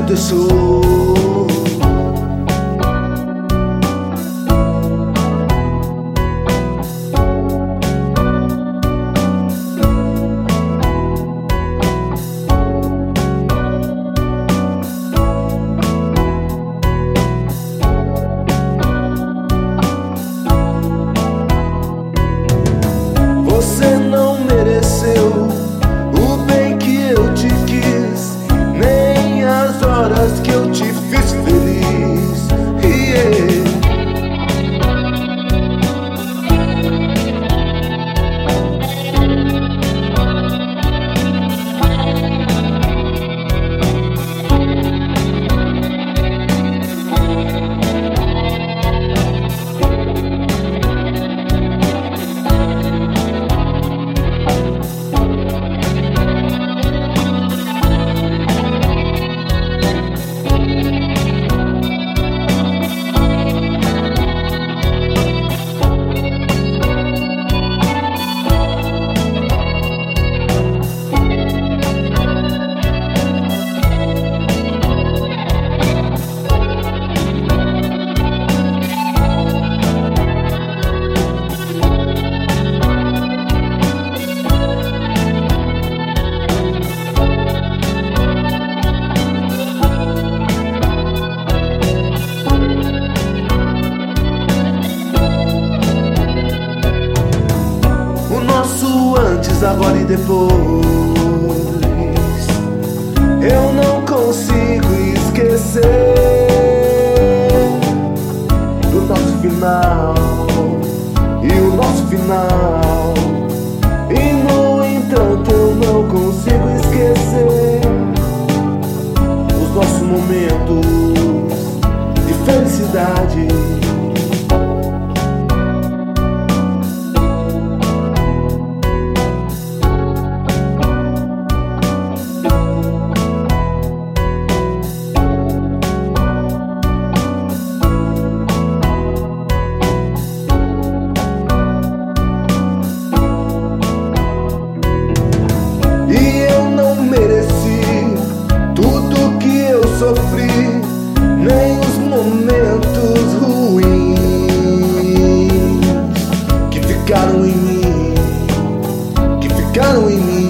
quanto eu sou. Você não mereceu o bem que eu te quis, nem as horas que eu te fiz feliz. Antes, agora e depois, eu não consigo esquecer do nosso final e o nosso final. E no entanto eu não consigo esquecer os nossos momentos de felicidade. Sofri, nem os momentos ruins que ficaram em mim, que ficaram em mim.